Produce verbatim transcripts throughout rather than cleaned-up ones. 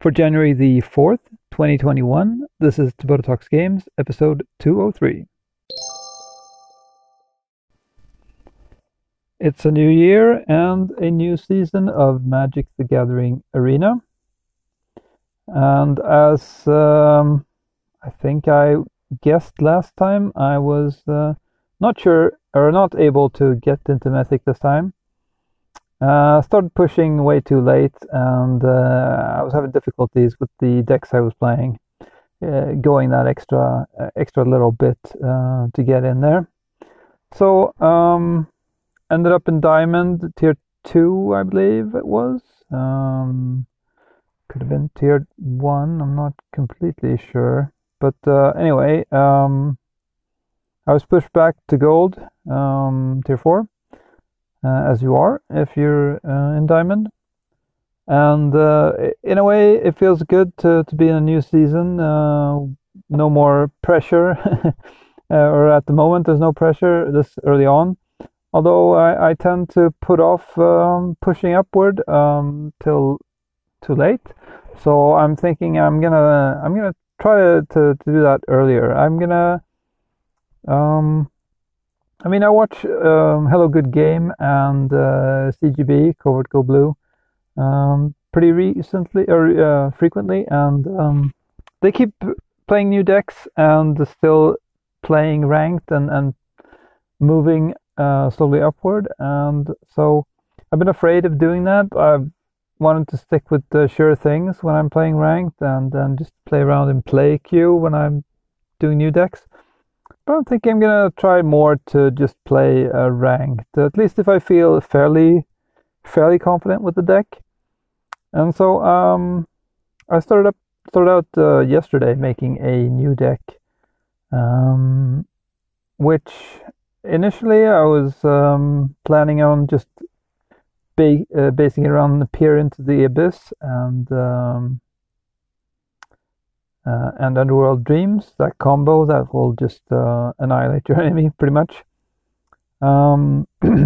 For January the fourth, twenty twenty-one, this is Taboto Talks Games, episode two oh three. It's a new year and a new season of Magic the Gathering Arena. And as um, I think I guessed last time, I was uh, not sure or not able to get into Mythic this time. I uh, started pushing way too late, and uh, I was having difficulties with the decks I was playing, uh, going that extra uh, extra little bit uh, to get in there. So um, ended up in Diamond tier two, I believe it was. Um, could have been tier one. I'm not completely sure, but uh, anyway, um, I was pushed back to Gold, um, tier four. Uh, as you are if you're uh, in Diamond, and uh, in a way it feels good to, to be in a new season. Uh, no more pressure, uh, or at the moment there's no pressure this early on, although I, I tend to put off um, pushing upward um, till too late. So I'm thinking I'm gonna I'm gonna try to, to, to do that earlier. I'm gonna um I mean, I watch um, Hello Good Game and uh, C G B, Covert Go Blue, um, pretty recently or uh, frequently, and um, they keep playing new decks and still playing ranked and, and moving uh, slowly upward. And so I've been afraid of doing that. I've wanted to stick with the sure things when I'm playing ranked, and then just play around in play queue when I'm doing new decks. But I'm thinking I'm gonna try more to just play uh, ranked, at least if I feel fairly, fairly confident with the deck. And so um, I started up, started out uh, yesterday making a new deck, um, which initially I was um, planning on just ba uh, basing it around the Peer into the Abyss and. Um, Uh, and Underworld Dreams, that combo that will just uh, annihilate your enemy pretty much. Um,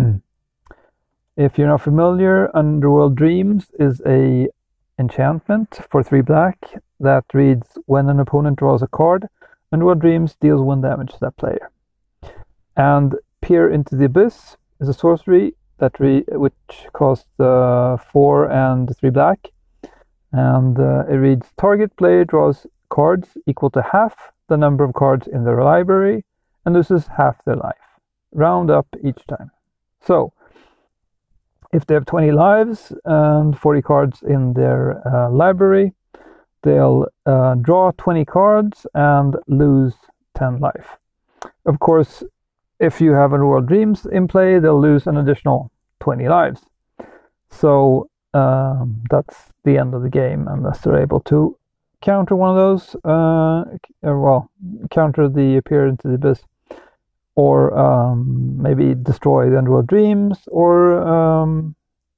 if you're not familiar, Underworld Dreams is a enchantment for three black that reads, when an opponent draws a card, Underworld Dreams deals one damage to that player. And Peer into the Abyss is a sorcery that re which costs uh, four and three black, and uh, it reads, target player draws cards equal to half the number of cards in their library and loses half their life. Round up each time. So, if they have twenty lives and forty cards in their uh, library, they'll uh, draw twenty cards and lose ten life. Of course, if you have Underworld Dreams in play, they'll lose an additional twenty lives. So, um, that's the end of the game unless they're able to counter one of those, uh, well, counter the Peer into the Abyss, or um, maybe destroy the Underworld Dreams, or um,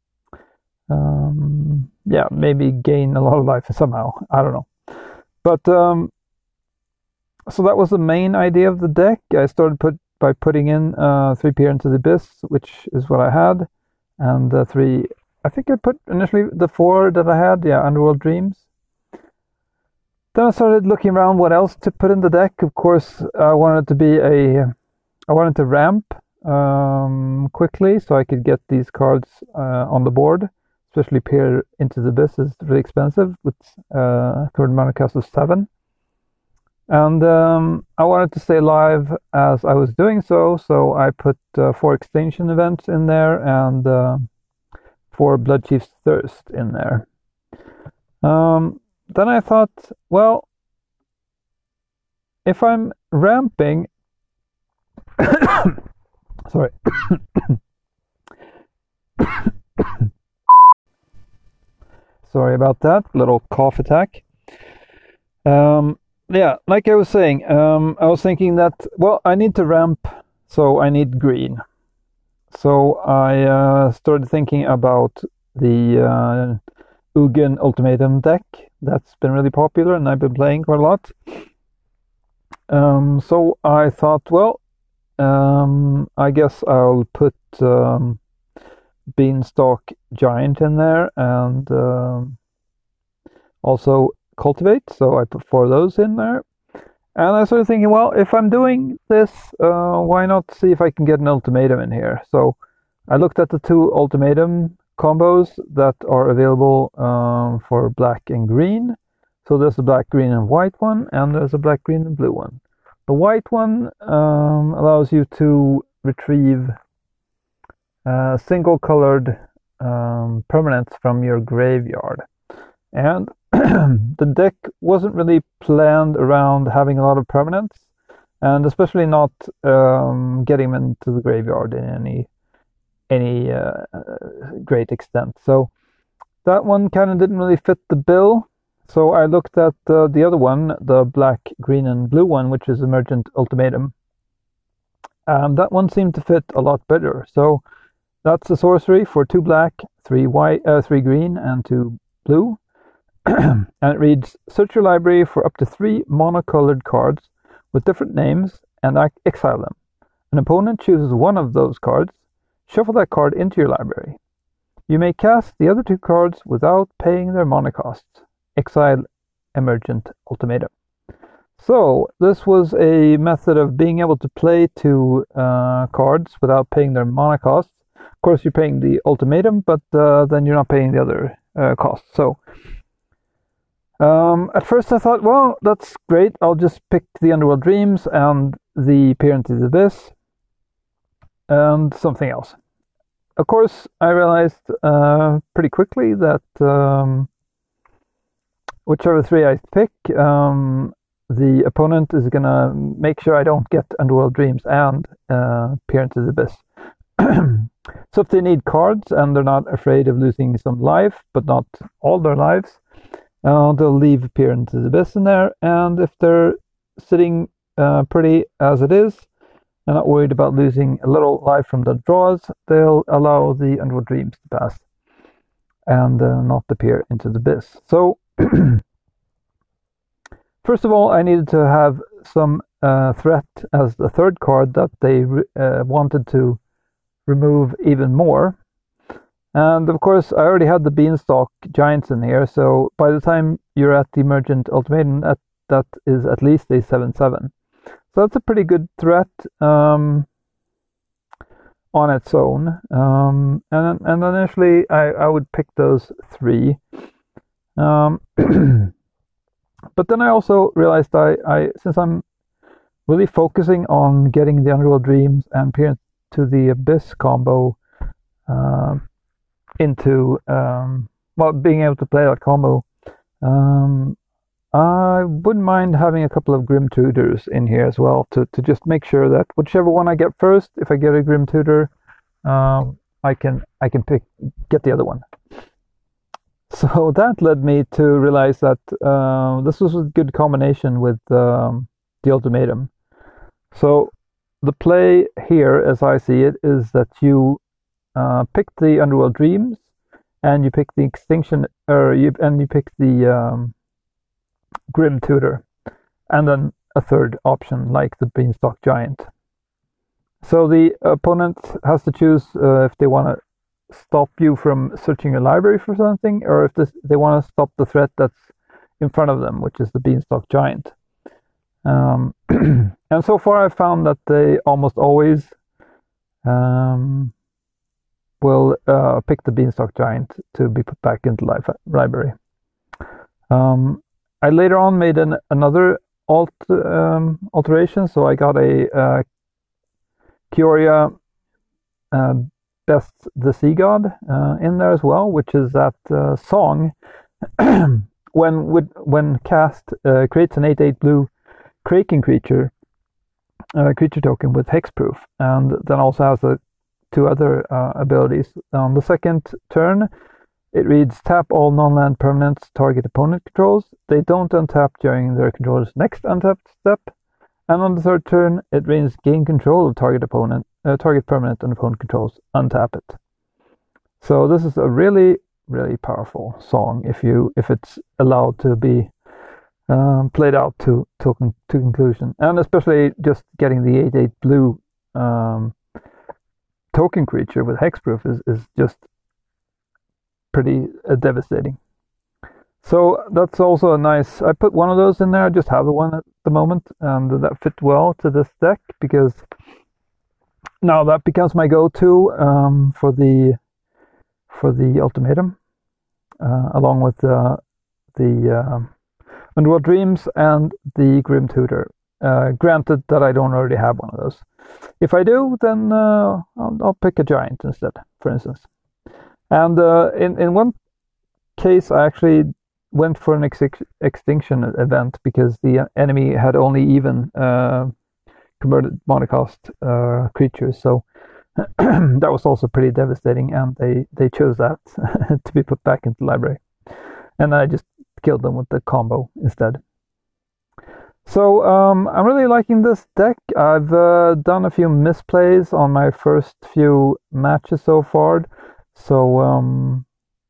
um, yeah, maybe gain a lot of life somehow. I don't know. But um, so that was the main idea of the deck. I started put by putting in uh, three Peer into the Abyss, which is what I had, and uh, three. I think I put initially the four that I had. Yeah, Underworld Dreams. Then I started looking around what else to put in the deck. Of course, I wanted to be a, I wanted to ramp um, quickly so I could get these cards uh, on the board. Especially Peer into the Abyss is really expensive with uh, current mana cost of seven. And um, I wanted to stay alive as I was doing so, so I put uh, four extinction events in there and uh, four Bloodchief's Thirst in there. Um, Then I thought, well, if I'm ramping, sorry, sorry about that, little cough attack. Um, yeah, like I was saying, um, I was thinking that, well, I need to ramp, so I need green. So I uh, started thinking about the uh, Ugin Ultimatum deck. That's been really popular and I've been playing quite a lot. Um, so I thought, well, um, I guess I'll put um, Beanstalk Giant in there and um, also cultivate, so I put four of those in there. And I started thinking, well, if I'm doing this, uh, why not see if I can get an ultimatum in here? So I looked at the two ultimatum combos that are available um, for black and green. So there's a black, green, and white one, and there's a black, green, and blue one. The white one um, allows you to retrieve uh, single-colored um, permanents from your graveyard. And the deck wasn't really planned around having a lot of permanents, and especially not um, getting them into the graveyard in any any uh, great extent. So that one kind of didn't really fit the bill. So I looked at uh, the other one, the black, green, and blue one, which is Emergent Ultimatum. And that one seemed to fit a lot better. So that's a sorcery for two black, three white, uh, three green, and two blue. And it reads, search your library for up to three monocolored cards with different names and exile them. An opponent chooses one of those cards. Shuffle that card into your library. You may cast the other two cards without paying their mana costs. Exile Emergent Ultimatum. So this was a method of being able to play two uh, cards without paying their mana costs. Of course, you're paying the ultimatum, but uh, then you're not paying the other uh, costs. So um, at first I thought, well, that's great. I'll just pick the Underworld Dreams and the Peer into the Abyss and something else. Of course, I realized uh, pretty quickly that um, whichever three I pick, um, the opponent is going to make sure I don't get Underworld Dreams and uh, Peer into the Abyss. So if they need cards and they're not afraid of losing some life, but not all their lives, uh, they'll leave Peer into the Abyss in there. And if they're sitting uh, pretty as it is, and not worried about losing a little life from the draws, they'll allow the Underworld Dreams to pass and uh, not the Peer into the Abyss. So first of all, I needed to have some uh, threat as the third card that they uh, wanted to remove even more. And of course, I already had the Beanstalk Giants in here, so by the time you're at the Emergent Ultimatum, that, that is at least a seven seven. So that's a pretty good threat um, on its own. Um, and, and initially, I, I would pick those three. Um, but then I also realized I, I, since I'm really focusing on getting the Underworld Dreams and Peer to the Abyss combo uh, into, um, well, being able to play that combo, um, I wouldn't mind having a couple of Grim Tutors in here as well to, to just make sure that whichever one I get first, if I get a Grim Tutor, um, I can I can pick get the other one. So that led me to realize that uh, this was a good combination with um, the ultimatum. So the play here, as I see it, is that you uh, pick the Underworld Dreams, and you pick the Extinction, or you and you pick the um, Grim Tutor, and then a third option like the Beanstalk Giant. So the opponent has to choose uh, if they want to stop you from searching your library for something, or if this, they want to stop the threat that's in front of them, which is the Beanstalk Giant. Um, and so far I've found that they almost always um, will uh, pick the Beanstalk Giant to be put back into life library. Um, I later on made an, another alt, um, alteration, so I got a uh, Kioria uh, Best the Sea God uh, in there as well, which is that uh, song when with, when cast uh, creates an eight eight blue Kraken creature uh, creature token with hexproof, and then also has a, two other uh, abilities. On the second turn, it reads tap all non-land permanents target opponent controls. They don't untap during their controller's next untapped step. And on the third turn, it reads gain control of target opponent, uh, target permanent and opponent controls. Untap it. So this is a really, really powerful song if you if it's allowed to be um, played out to to, to conclusion, and especially just getting the eight eight blue um, token creature with hexproof is is just pretty uh, devastating. So that's also a nice. I put one of those in there. I just have the one at the moment, and that fit well to this deck because now that becomes my go-to um, for the for the ultimatum, uh, along with the the uh, Underworld Dreams and the Grim Tutor. Uh, granted that I don't already have one of those. If I do, then uh, I'll, I'll pick a giant instead, for instance. And uh, in in one case, I actually went for an ex extinction event because the enemy had only even uh, converted monocost uh, creatures, so that was also pretty devastating, and they they chose that to be put back into the library, and I just killed them with the combo instead. So um, I'm really liking this deck. I've uh, done a few misplays on my first few matches so far, so um,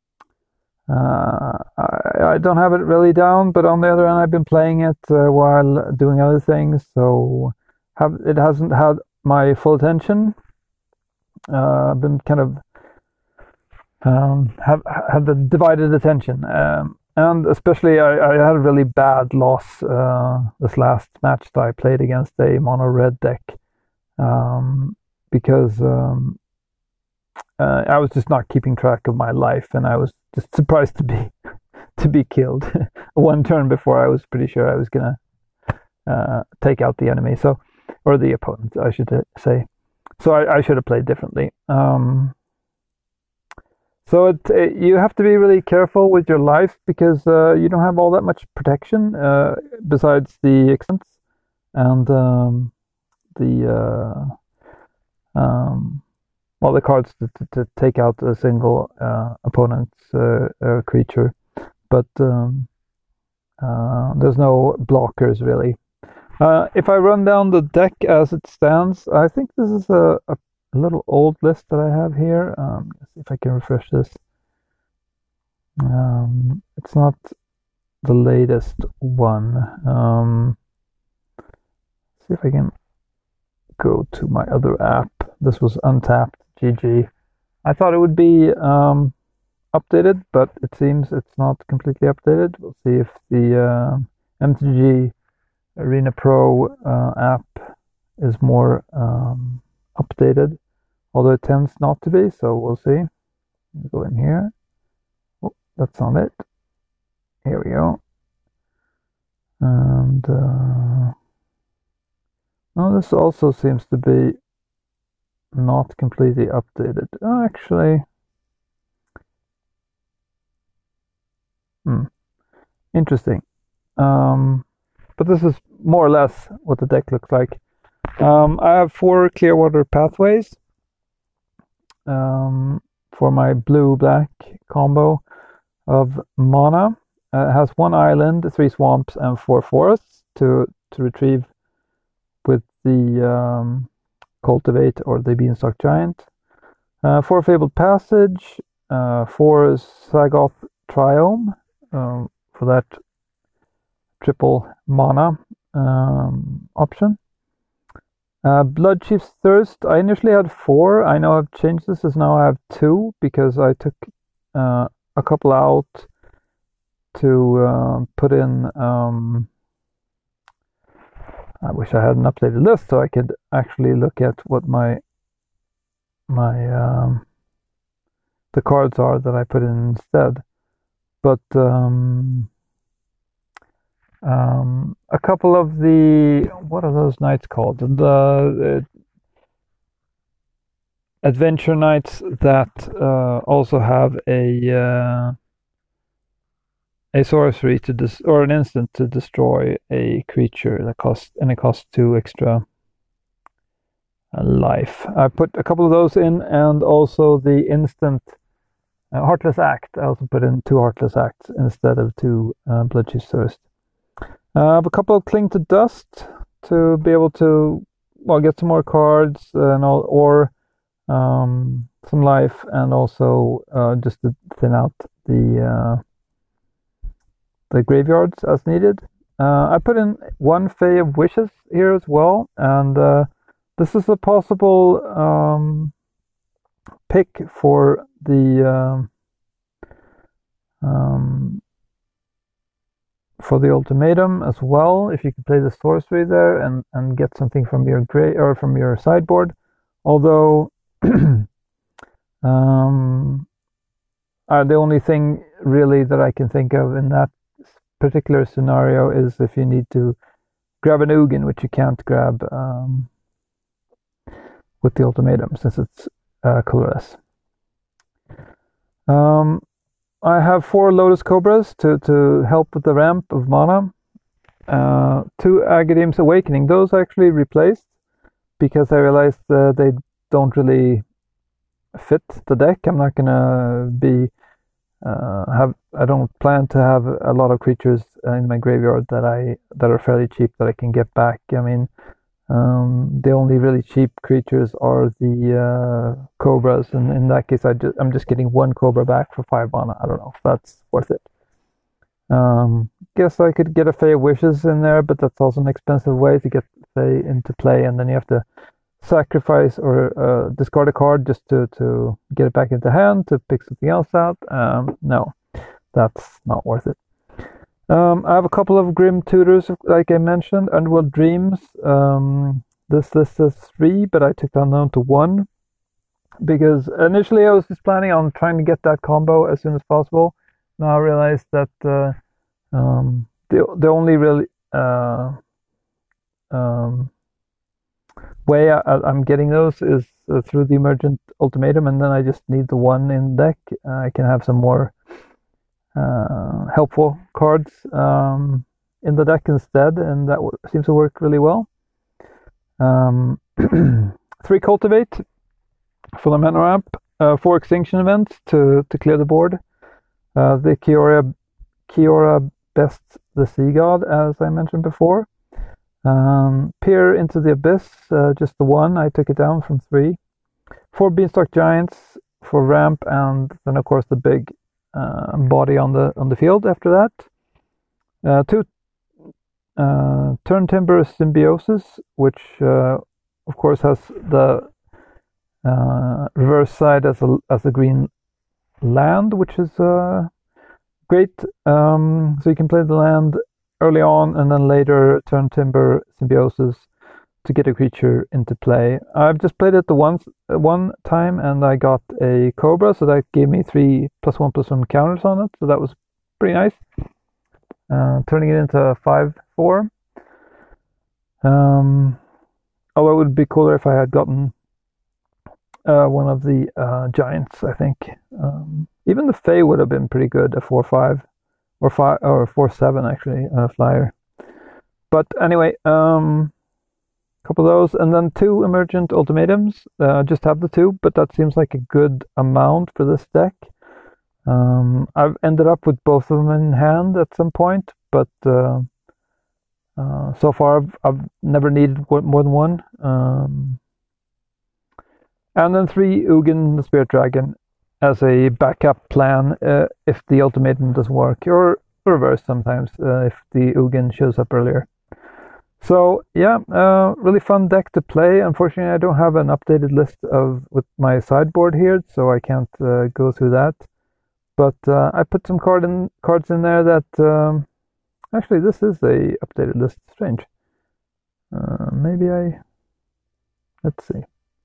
uh, I, I don't have it really down, but on the other hand, I've been playing it uh, while doing other things, so have it hasn't had my full attention. Uh, I've been kind of um, have had the divided attention, um, and especially I, I had a really bad loss uh, this last match that I played against a mono red deck um, because um, uh, I was just not keeping track of my life, and I was just surprised to be to be killed one turn before I was pretty sure I was gonna uh, take out the enemy, so or the opponent, I should say. So I, I should have played differently. Um, so it, it, you have to be really careful with your life because uh, you don't have all that much protection uh, besides the extents and um, the uh, um, well the cards to, to, to take out a single uh, opponent's uh, uh, creature, but um, uh, there's no blockers really. Uh, if I run down the deck as it stands, I think this is a, a, a little old list that I have here. Um, let's see if I can refresh this. Um, it's not the latest one. Um, see if I can go to my other app. This was Untapped G G. I thought it would be um, updated, but it seems it's not completely updated. We'll see if the uh, M T G Arena Pro uh, app is more um, updated, although it tends not to be, so we'll see. Go in here. Oh, that's not it. Here we go. And uh, oh, this also seems to be not completely updated. Oh, actually, hmm, interesting. Um, but this is more or less what the deck looks like. Um, I have four Clearwater Pathways um, for my blue-black combo of mana. Uh, it has one island, three swamps, and four forests to to retrieve with the um, Cultivate or the Beanstalk Giant. Uh, four Fabled Passage, uh, four Sagoth Triome um, for that triple mana um, option. Uh, Bloodchief's Thirst, I initially had four. I know I've changed this as now I have two because I took uh, a couple out to uh, put in. Um, I wish I had an updated list so I could actually look at what my my um, the cards are that I put in instead. But um, um, a couple of the what are those knights called? The uh, adventure knights that uh, also have a uh, a sorcery to dis or an instant to destroy a creature that costs and it costs two extra uh, life. I put a couple of those in, and also the instant uh, Heartless Act. I also put in two Heartless Acts instead of two uh, Bloodchief's Thirst. Uh, I have a couple of Cling to Dust to be able to well get some more cards and all, or um, some life, and also uh, just to thin out the uh, the graveyards as needed. Uh, I put in one Fae of Wishes here as well, and uh, this is a possible um, pick for the um, um, for the ultimatum as well, if you could play the sorcery there and, and get something from your gray or from your sideboard. Although um, uh, the only thing really that I can think of in that particular scenario is if you need to grab an Ugin, which you can't grab um, with the ultimatum since it's uh, colorless. Um, I have four Lotus Cobras to, to help with the ramp of mana. Uh, two Agadeem's Awakening. Those I actually replaced because I realized uh, they don't really fit the deck. I'm not gonna be uh, have. I don't plan to have a lot of creatures in my graveyard that I that are fairly cheap that I can get back. I mean, um, the only really cheap creatures are the uh, Cobras, and in that case, I just, I'm just getting one Cobra back for five mana. I don't know if that's worth it. Um, guess I could get a Fae of Wishes in there, but that's also an expensive way to get Fae into play, and then you have to sacrifice or uh, discard a card just to, to get it back into hand to pick something else out. Um, no, that's not worth it. Um, I have a couple of Grim Tutors, like I mentioned. Underworld Dreams. Um, this list is three, but I took that down to one because initially I was just planning on trying to get that combo as soon as possible. Now I realized that uh, um, the the only really uh, um, way I, I'm getting those is uh, through the Emergent Ultimatum, and then I just need the one in the deck. Uh, I can have some more uh, helpful cards um, in the deck instead, and that w seems to work really well. Um, three Cultivate for the mana ramp, uh, four Extinction Events to, to clear the board. Uh, the Kiora, Kiora Best the Sea God, as I mentioned before. Um, Peer into the Abyss, uh, just the one. I took it down from three. Four Beanstalk Giants for ramp, and then of course the big uh, body on the on the field after that. Uh, two uh, Turntimber Symbiosis, which uh, of course has the uh, reverse side as a as a green land, which is uh, great. Um, so you can play the land early on and then later Turntimber Symbiosis to get a creature into play. I've just played it the once one time and I got a Cobra, so that gave me three plus one plus one counters on it, so that was pretty nice. Uh, turning it into a five four. Um, although it would be cooler if I had gotten Uh, one of the uh, giants, I think. Um, even the Fae would have been pretty good, a four five or five or four seven actually, uh, flyer. But anyway, um, a couple of those, and then two Emergent Ultimatums. Uh, just have the two, but that seems like a good amount for this deck. Um, I've ended up with both of them in hand at some point, but uh, uh, so far I've, I've never needed more than one. Um, And then three Ugin the Spirit Dragon as a backup plan uh, if the ultimatum doesn't work, or reverse sometimes uh, if the Ugin shows up earlier. So yeah, uh, really fun deck to play. Unfortunately, I don't have an updated list of with my sideboard here, so I can't uh, go through that. But uh, I put some card in, cards in there that um, actually this is a updated list. Strange. Uh, maybe I let's see.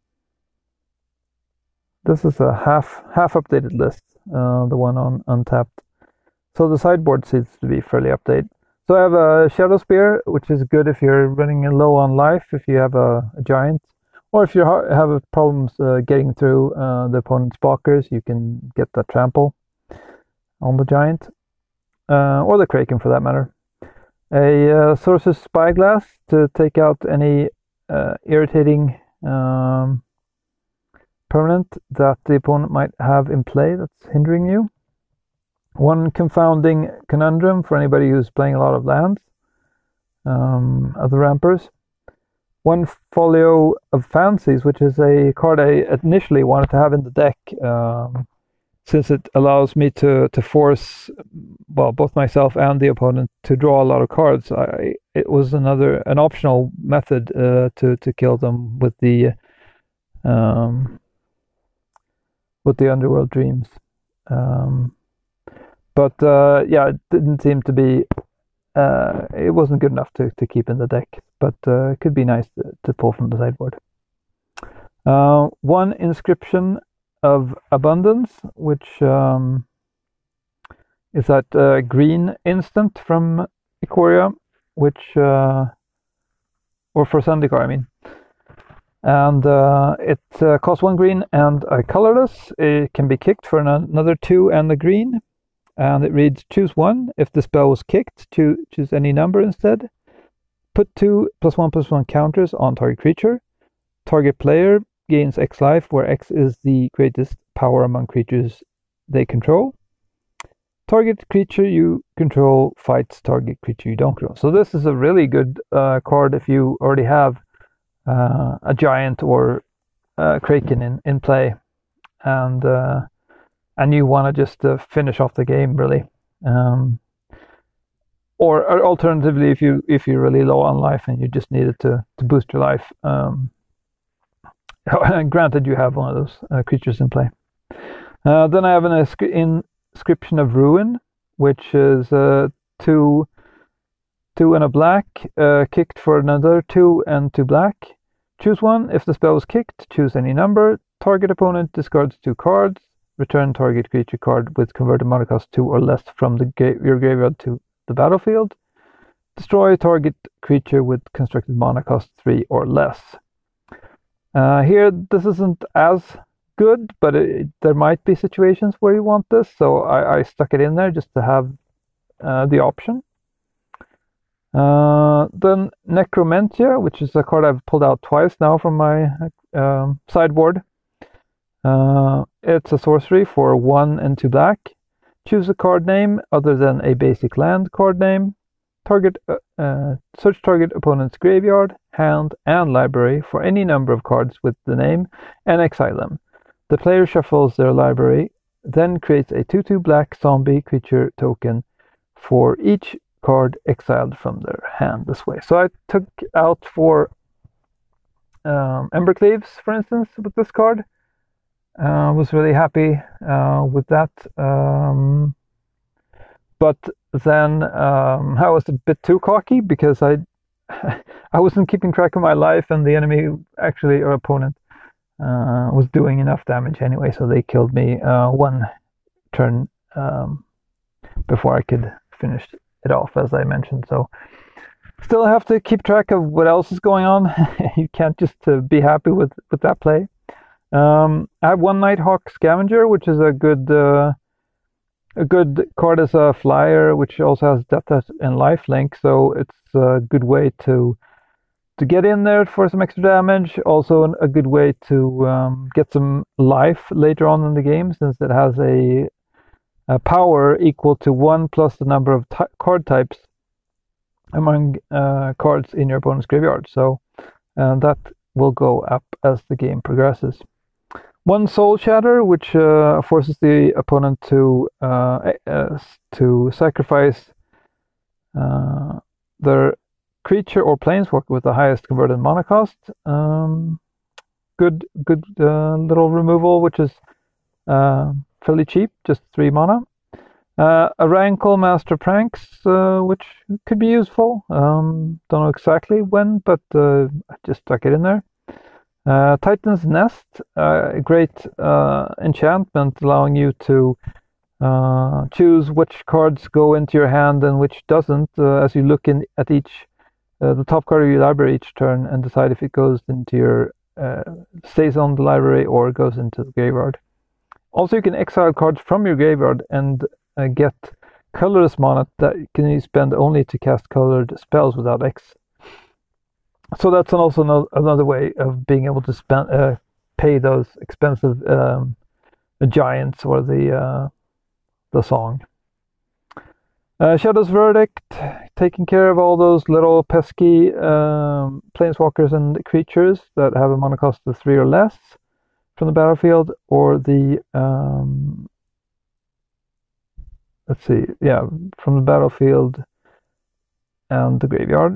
This is a half half updated list, uh, the one on Untapped. So the sideboard seems to be fairly updated. So I have a Shadow Spear, which is good if you're running low on life, if you have a, a giant, or if you ha have problems uh, getting through uh, the opponent's blockers, you can get the trample on the giant, uh, or the Kraken for that matter. A uh, Sorcerer's Spyglass to take out any uh, irritating um, permanent that the opponent might have in play that's hindering you. One Confounding Conundrum for anybody who's playing a lot of lands, um, other rampers. One Folio of Fancies, which is a card I initially wanted to have in the deck, um, since it allows me to to force, well, both myself and the opponent to draw a lot of cards. I, it was another an optional method uh, to to kill them with the um, with the Underworld Dreams. Um, but uh, yeah, it didn't seem to be uh, it wasn't good enough to, to keep in the deck, but uh, it could be nice to, to pull from the sideboard. Uh, one Inscription of Abundance, which um, is that uh, green instant from Ikoria, which uh, or for Zendikar, I mean. And uh, it uh, costs one green and a colorless. It can be kicked for an another two and a green. And it reads, choose one. If the spell was kicked, cho choose any number instead. Put two plus one plus one counters on target creature. Target player gains X life, where X is the greatest power among creatures they control. Target creature you control fights target creature you don't control. So this is a really good uh, card if you already have uh, a giant or uh, Kraken in, in play, and uh, and you want to just uh, finish off the game, really. Um, or, or alternatively, if you if you're really low on life and you just needed to to boost your life. Um, granted, you have one of those uh, creatures in play. Uh, then I have an Inscription of Ruin, which is uh, two, two and a black, uh, kicked for another two and two black. Choose one. If the spell was kicked, choose any number. Target opponent discards two cards. Return target creature card with converted mana cost two or less from the ga your graveyard to the battlefield. Destroy target creature with constructed mana cost three or less. Uh, here, this isn't as good, but it, there might be situations where you want this, so I, I stuck it in there just to have uh, the option. Uh, then Necromentia, which is a card I've pulled out twice now from my um, sideboard. Uh, it's a sorcery for one and two black. Choose a card name other than a basic land card name. Target uh, uh, search target opponent's graveyard, hand, and library for any number of cards with the name and exile them. The player shuffles their library, then creates a two two black zombie creature token for each card exiled from their hand this way. So I took out for um, Embercleaves, for instance, with this card. I uh, was really happy uh, with that. Um, but then um, I was a bit too cocky because I I wasn't keeping track of my life, and the enemy, actually, or opponent, uh, was doing enough damage anyway, so they killed me uh, one turn um, before I could finish it off, as I mentioned. So still have to keep track of what else is going on. You can't just uh, be happy with, with that play. Um, I have one Nighthawk Scavenger, which is a good uh, a good card as a flyer, which also has death and lifelink, so it's a good way to to get in there for some extra damage. Also a good way to um, get some life later on in the game, since it has a, a power equal to one plus the number of card types among uh, cards in your opponent's graveyard. So uh, that will go up as the game progresses. One Soul Shatter, which uh, forces the opponent to uh, uh, to sacrifice uh, their creature or planeswalker with the highest converted mana cost. Um, good, good uh, little removal, which is uh, fairly cheap, just three mana. Uh, a Rankle Master Pranks, uh, which could be useful. Um, don't know exactly when, but uh, I just stuck it in there. Uh, Titan's Nest, uh, a great uh, enchantment allowing you to uh, choose which cards go into your hand and which doesn't, uh, as you look in at each uh, the top card of your library each turn and decide if it goes into your uh, stays on the library or goes into the graveyard. Also, you can exile cards from your graveyard and uh, get colorless mana that can you spend only to cast colored spells without X. So that's also no, another way of being able to spend uh, pay those expensive um, giants or the uh, the song. Uh, Shadow's Verdict, taking care of all those little pesky um, planeswalkers and creatures that have a mana cost of three or less from the battlefield, or the um, let's see, yeah, from the battlefield and the graveyard.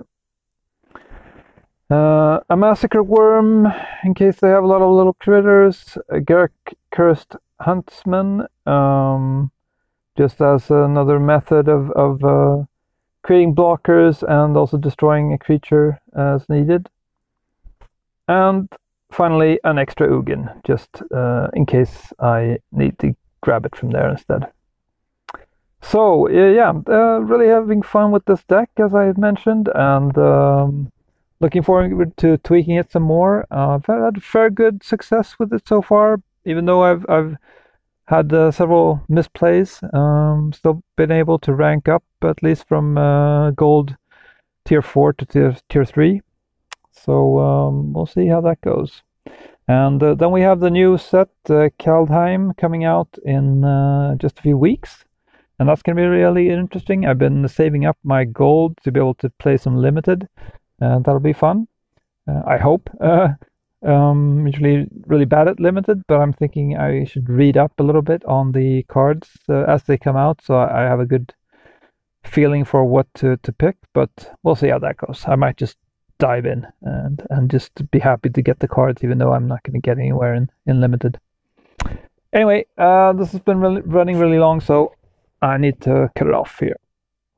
Uh, a Massacre Worm, in case they have a lot of little critters. A Garruk Cursed Huntsman, um, just as another method of, of uh, creating blockers and also destroying a creature as needed. And finally, an extra Ugin, just uh, in case I need to grab it from there instead. So, yeah, uh, really having fun with this deck, as I had mentioned, and um, looking forward to tweaking it some more. Uh, I've had fair good success with it so far, even though I've I've had uh, several misplays. Um, still been able to rank up, at least from uh, gold tier four to tier, tier three. So um, we'll see how that goes. And uh, then we have the new set, uh, Kaldheim, coming out in uh, just a few weeks. And that's going to be really interesting. I've been saving up my gold to be able to play some limited. And that'll be fun. Uh, I hope. Uh, um, usually really bad at limited, but I'm thinking I should read up a little bit on the cards uh, as they come out, so I have a good feeling for what to, to pick. But we'll see how that goes. I might just dive in and, and just be happy to get the cards, even though I'm not going to get anywhere in, in limited. Anyway, uh, this has been really, running really long, so I need to cut it off here.